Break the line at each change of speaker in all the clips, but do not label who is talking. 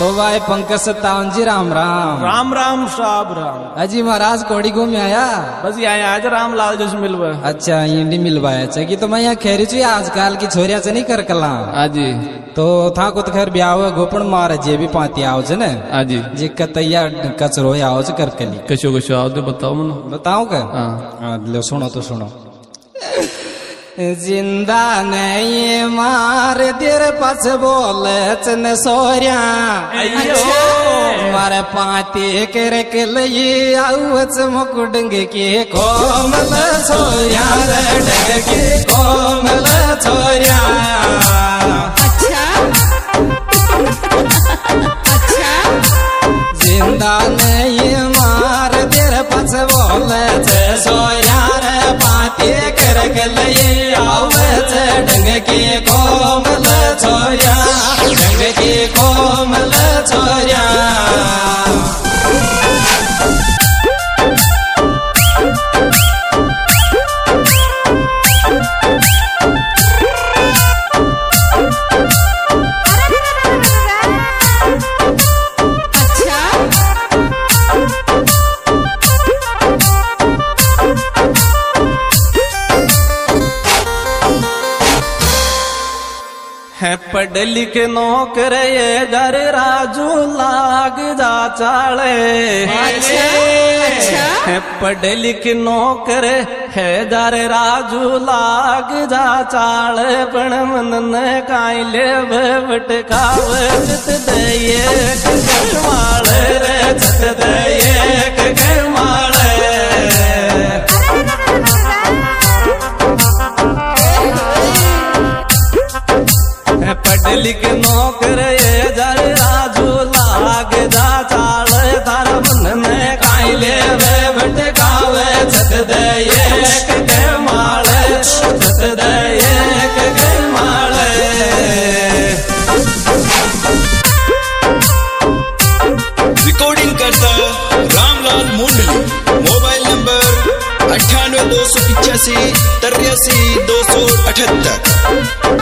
तो भाई पंकज 57 जी राम राम।
राम राम साहब राम।
अजी महाराज कोड़ी घूम आया
बस आया आज रामलाल जैसे मिलवा।
अच्छा इंडी मिलवाया चाहिए तो मैं यहाँ खेरी छू आजकल की छोरिया से नहीं कर कला।
आजी
तो था को तो खैर ब्याह हुआ गोपन मार जे भी पाती आओ छे ने। आजी जे कतैया कचरो आओ छे कर कली
कशो कशो आओ तो बताओ मनो
बताओ का। हां लो सुनो तो सुनो। जिंदा नहीं मार देर पास बोले चन सोरिया मारे पाती कर के लिए आउच मुकुडंग के कोमल छोरिया डंग के कोमल छोरिया। अच्छा अच्छा जिंदा नहीं मार देर पास बोले सोरिया पाती कर के लिए डंग की कोमल छोरिया डंग की कोमल छोरिया।
है पढ़ लिख नौकर ये घर राजू लाग जा चाले। है पढ़ लिख नौकर है दर राजू लाग जा चाल पण मन काइले बटकाव चित दये कमाल रे चित दये कमाल। पढ़ लिख नौकर ये जर राजू लाग जा चाल तारा मन में काइले वे भटकावे छत दये के माल छत दये के माल।
रिकॉर्डिंग करता रामलाल मुंडली। Mobile number 98 285 83 278।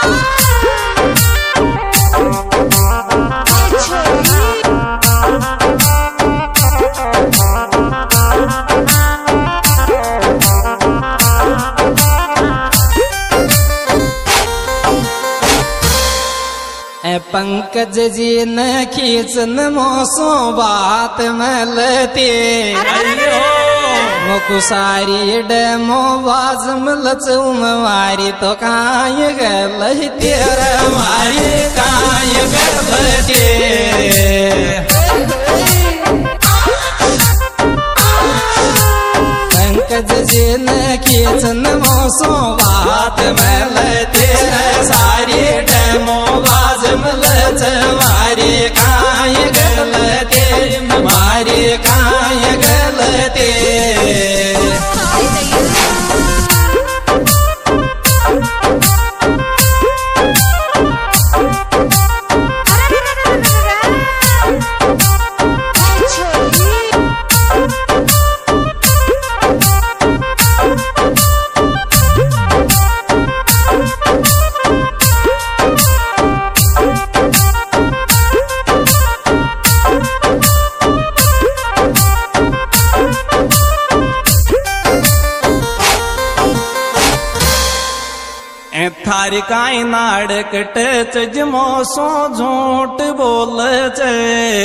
पंकज जी न खींचन मोसो बात मलते मोकु सारी डेमो बाज मलच उमवारी तो काय गल तेरा मारी काय गलते। पंकज जी न खींचन मोसो बात मलते सारी डेमो बाज मलच मारी काय गलते मारी काय गलते।
थारी काई नाड़ कट चजमो सो झूठ बोल चे।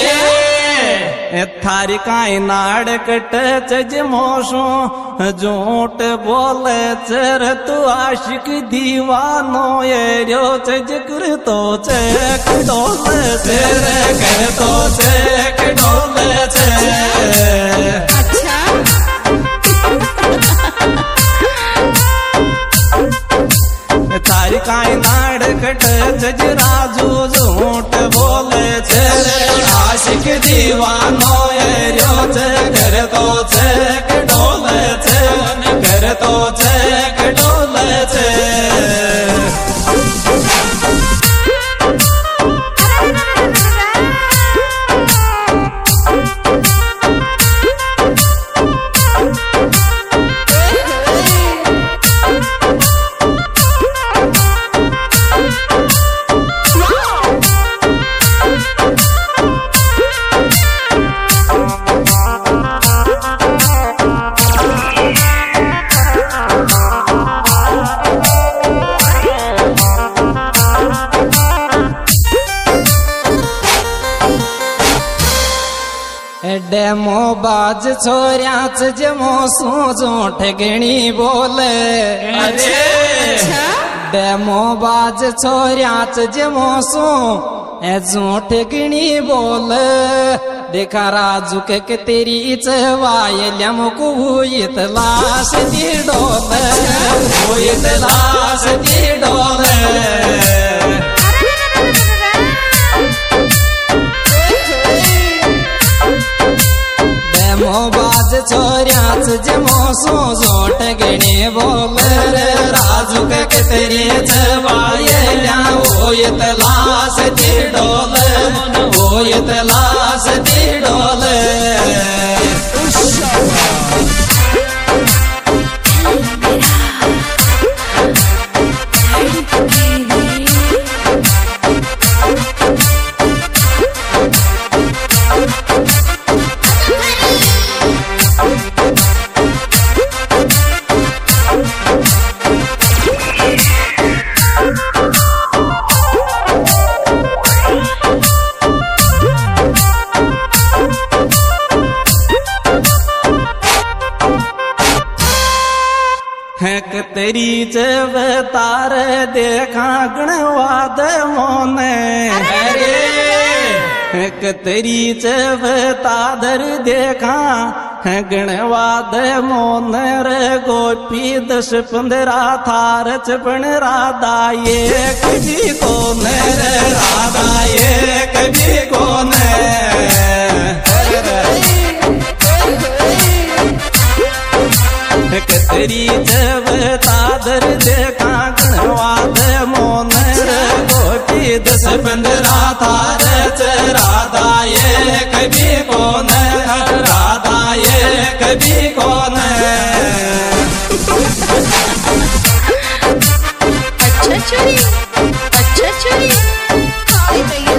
थारी काई नाड़ कट चजमो सो झूठ बोल चर तू आशिक दीवानो ये रो चज कर तो चेक डोल चेर कर तो चेक डोल चे। तारी काई नाड़ कट जज राजू झूठ बोले छे आशिक दीवानो ये रोज कर तो चेक डोले छे कर तो चेक डोले छे।
डेमो बाज छोऱ्याच जमो सूझो ठगणी बोले डेमो बाज छोऱ्याच जमो सू झूठ गिणी बोल देखा राजू के तेरी चवायल्या मुकू हुईत लाश दी डोल हुईत लाश दी डोल डेमो बाज छोऱ्याच जमो सो जोट गिणी बोल राजू के तेरी चवायल्या होयत लाश दी डोल होयत लाश दी डोल
तेरी जवतार देखा गणवाद मोने एक तेरी जवतादर देखा गणवाद मोनर गोपी 10-15 थारच पण राधा एक भी कोन राधा एक भी कोन तेरी जवतादर देखा गणवाद मोनर गोपी 10-15 थारच राधा एक भी कोन राधा एक भी कोन
अच्छा चोरी हाय भैया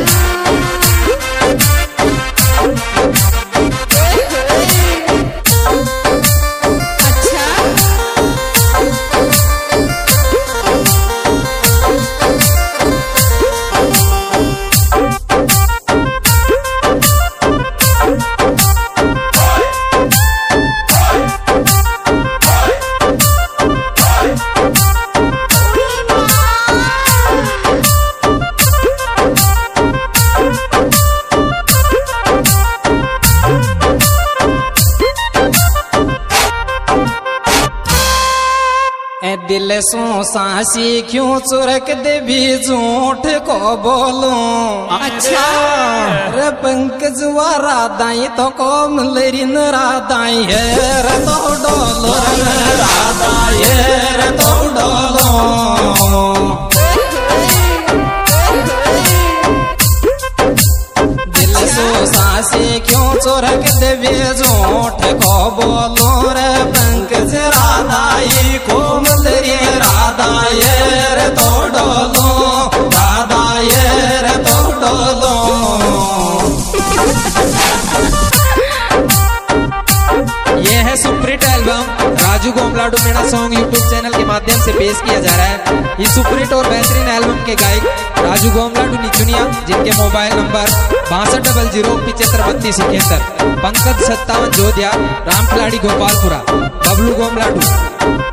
दिल सो सांसी क्यों चुरक दे भी झूठ को बोलूं
अच्छा
रे पंकज वा राधाई तो कोम लरिन राधाई है रे तो डोलो राधा है तो डोलो दिल सो सांसी क्यों चुरक दे भी झूठ को बोलूं रे पंकज राधाई कोम राधा ये तो डोलो राधा ये तो डोलो
ये है सुपरहिट एल्बम राजू गोमलाडू मेरा सॉन्ग यूट्यूब चैनल के माध्यम से पेश किया जा रहा है। इस सुपरहिट और बेहतरीन एल्बम के गायक राजू गोमलाडू निचुनिया जिनके मोबाइल नंबर 6200753271 पंकज 57 जोधिया रामखिलाड़ी गोपालपुरा बबलू गोमलाडू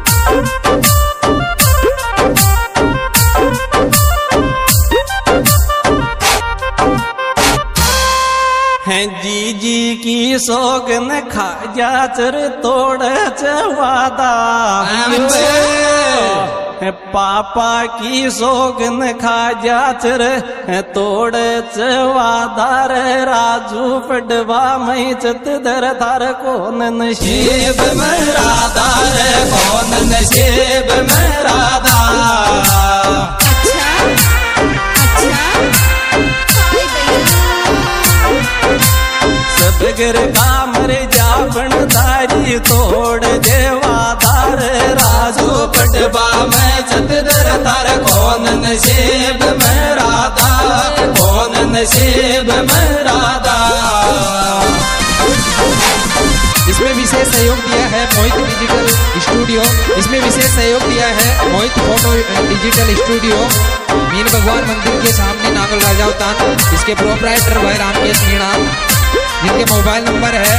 हैं जी जी की सोगन खा जाचर तोड़ चवादा पापा की सोगन खा जाचर तोड़ चवादार राजू पडवा मई चतदर थार कौन नसीब में राधार कौन नसीब में राधा सदगर कामर जापन दारी तोड़ देवादार राजू पटवा में चतदर तार कौन नसीब में राधा कौन नसीब में राधा।
इसमें विशेष सहयोग दिया है मोहित डिजिटल स्टूडियो। इसमें विशेष सहयोग दिया है मोहित फोटो डिजिटल स्टूडियो मीन भगवान मंदिर के सामने नांगल राजावतान। इसके प्रोपराइटर भाई रामकेश मीणा। जिनके मोबाइल नंबर है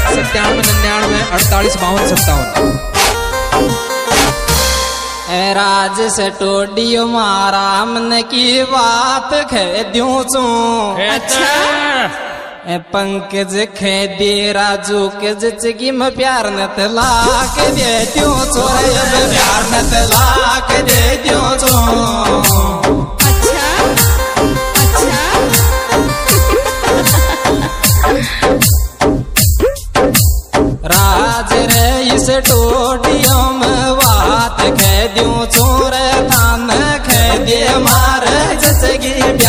9799485257।
राज से टोडियो मारा मन की बात कह दूं चू।
अच्छा
पंकज खे दे राजू के जिचगी में प्यार न तलाक दे दूं चो प्यार न तलाक दे दूं चो।
अच्छा अच्छा
राज रे इस टोडियो में बात कह दूं चोर थान कह दे मार जिचगी